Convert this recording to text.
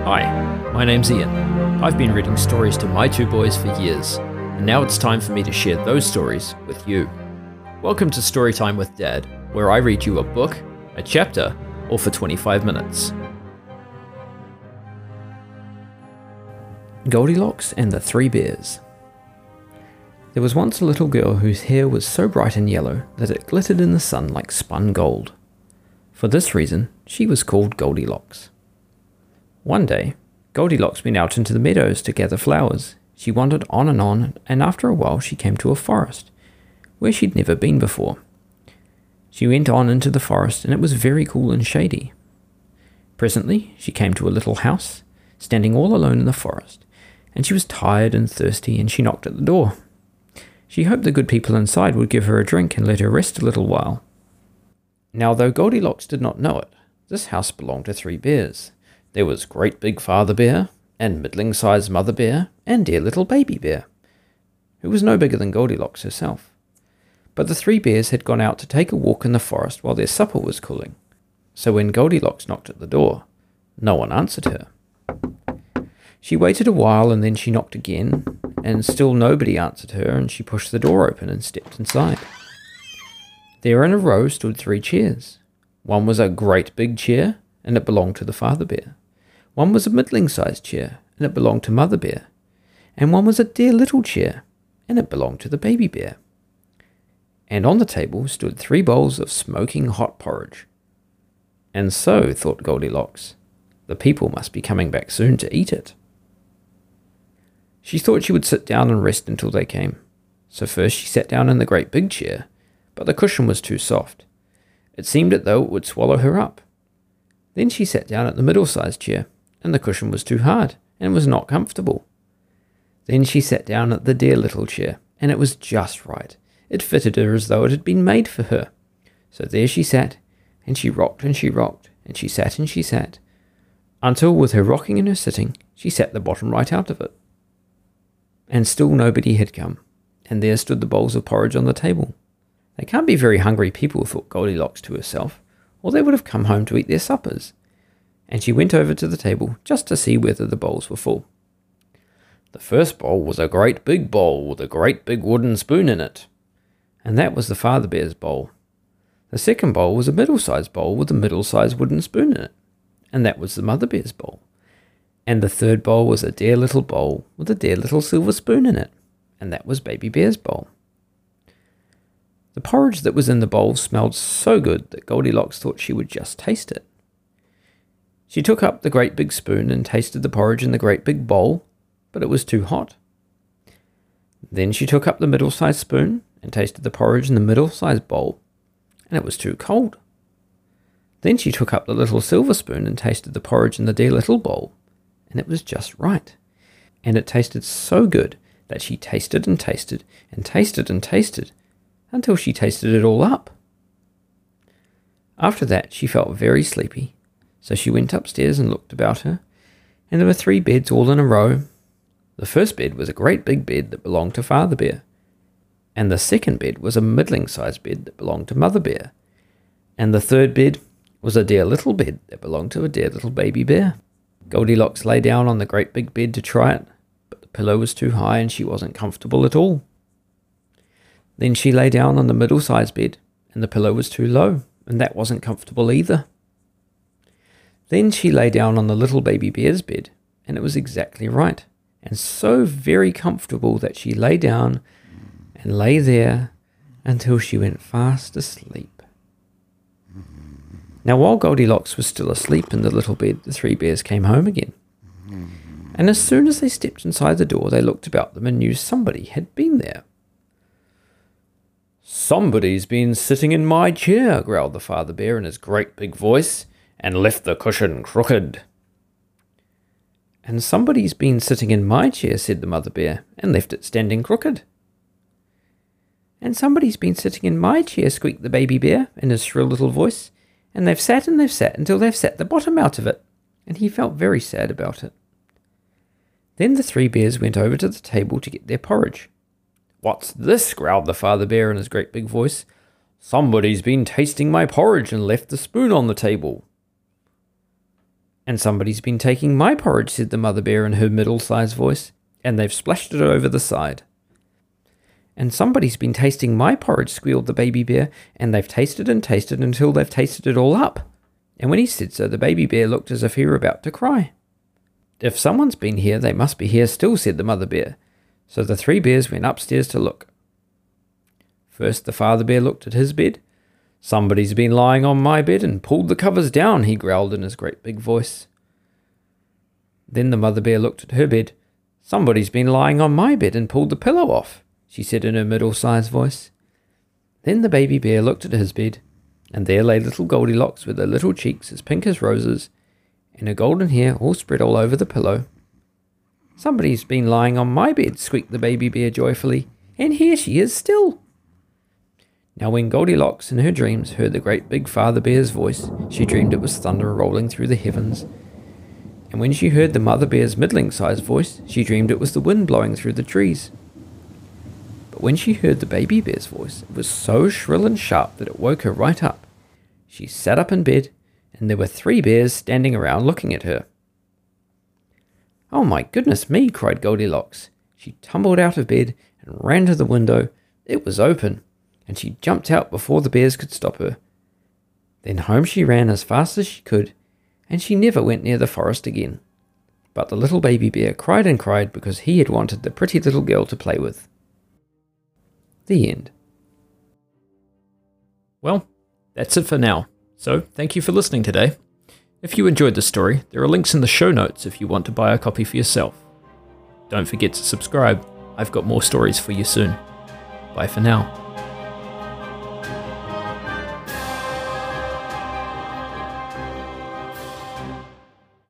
Hi, my name's Ian. I've been reading stories to my two boys for years, and now it's time for me to share those stories with you. Welcome to Storytime with Dad, where I read you a book, a chapter, all for 25 minutes. Goldilocks and the Three Bears. There was once a little girl whose hair was so bright and yellow that it glittered in the sun like spun gold. For this reason, she was called Goldilocks. One day, Goldilocks went out into the meadows to gather flowers. She wandered on, and after a while she came to a forest, where she'd never been before. She went on into the forest, and it was very cool and shady. Presently, she came to a little house, standing all alone in the forest, and she was tired and thirsty, and she knocked at the door. She hoped the good people inside would give her a drink and let her rest a little while. Now, though Goldilocks did not know it, this house belonged to three bears. There was Great Big Father Bear, and Middling-Sized Mother Bear, and Dear Little Baby Bear, who was no bigger than Goldilocks herself. But the three bears had gone out to take a walk in the forest while their supper was cooling. So when Goldilocks knocked at the door, no one answered her. She waited a while, and then she knocked again, and still nobody answered her, and she pushed the door open and stepped inside. There in a row stood three chairs. One was a great big chair, and it belonged to the Father Bear. One was a middling-sized chair, and it belonged to Mother Bear. And one was a dear little chair, and it belonged to the Baby Bear. And on the table stood three bowls of smoking hot porridge. And so, thought Goldilocks, the people must be coming back soon to eat it. She thought she would sit down and rest until they came. So first she sat down in the great big chair, but the cushion was too soft. It seemed as though it would swallow her up. Then she sat down at the middle-sized chair, and the cushion was too hard, and was not comfortable. Then she sat down at the dear little chair, and it was just right. It fitted her as though it had been made for her. So there she sat, and she rocked, and she rocked, and she sat, until with her rocking and her sitting, she sat the bottom right out of it. And still nobody had come, and there stood the bowls of porridge on the table. They can't be very hungry people, thought Goldilocks to herself, or they would have come home to eat their suppers. And she went over to the table just to see whether the bowls were full. The first bowl was a great big bowl with a great big wooden spoon in it, and that was the Father Bear's bowl. The second bowl was a middle-sized bowl with a middle-sized wooden spoon in it, and that was the Mother Bear's bowl. And the third bowl was a dear little bowl with a dear little silver spoon in it, and that was Baby Bear's bowl. The porridge that was in the bowl smelled so good that Goldilocks thought she would just taste it. She took up the great big spoon and tasted the porridge in the great big bowl, but it was too hot. Then she took up the middle-sized spoon and tasted the porridge in the middle-sized bowl, and it was too cold. Then she took up the little silver spoon and tasted the porridge in the dear little bowl, and it was just right. And it tasted so good that she tasted and tasted and tasted and tasted until she tasted it all up. After that, she felt very sleepy, so she went upstairs and looked about her, and there were three beds all in a row. The first bed was a great big bed that belonged to Father Bear, and the second bed was a middling-sized bed that belonged to Mother Bear, and the third bed was a dear little bed that belonged to a dear little Baby Bear. Goldilocks lay down on the great big bed to try it, but the pillow was too high and she wasn't comfortable at all. Then she lay down on the middle-sized bed, and the pillow was too low, and that wasn't comfortable either. Then she lay down on the little Baby Bear's bed, and it was exactly right, and so very comfortable that she lay down and lay there until she went fast asleep. Now, while Goldilocks was still asleep in the little bed, the three bears came home again. And as soon as they stepped inside the door, they looked about them and knew somebody had been there. "Somebody's been sitting in my chair," growled the Father Bear in his great big voice, "and left the cushion crooked." "And somebody's been sitting in my chair," said the Mother Bear, "and left it standing crooked." "And somebody's been sitting in my chair," squeaked the Baby Bear in his shrill little voice, "and they've sat until they've sat the bottom out of it." And he felt very sad about it. Then the three bears went over to the table to get their porridge. "What's this?" growled the Father Bear in his great big voice. "Somebody's been tasting my porridge and left the spoon on the table." "And somebody's been taking my porridge," said the mother bear in her middle-sized voice, "and they've splashed it over the side." "And somebody's been tasting my porridge," squealed the baby bear, "and they've tasted and tasted until they've tasted it all up." And when he said so, the baby bear looked as if he were about to cry. "If someone's been here, they must be here still," said the mother bear. So the 3 bears went upstairs to look. First the father bear looked at his bed. "Somebody's been lying on my bed and pulled the covers down," he growled in his great big voice. Then the mother bear looked at her bed. "Somebody's been lying on my bed and pulled the pillow off," she said in her middle-sized voice. Then the baby bear looked at his bed, and there lay little Goldilocks with her little cheeks as pink as roses, and her golden hair all spread all over the pillow. "Somebody's been lying on my bed," squeaked the baby bear joyfully, "and here she is still." Now when Goldilocks in her dreams heard the great big father bear's voice, she dreamed it was thunder rolling through the heavens. And when she heard the mother bear's middling-sized voice, she dreamed it was the wind blowing through the trees. But when she heard the baby bear's voice, it was so shrill and sharp that it woke her right up. She sat up in bed, and there were 3 bears standing around looking at her. "Oh my goodness me," cried Goldilocks. She tumbled out of bed and ran to the window. It was open, and she jumped out before the bears could stop her. Then home she ran as fast as she could, and she never went near the forest again. But the little baby bear cried and cried because he had wanted the pretty little girl to play with. The end. Well, that's it for now. So, thank you for listening today. If you enjoyed the story, there are links in the show notes if you want to buy a copy for yourself. Don't forget to subscribe. I've got more stories for you soon. Bye for now.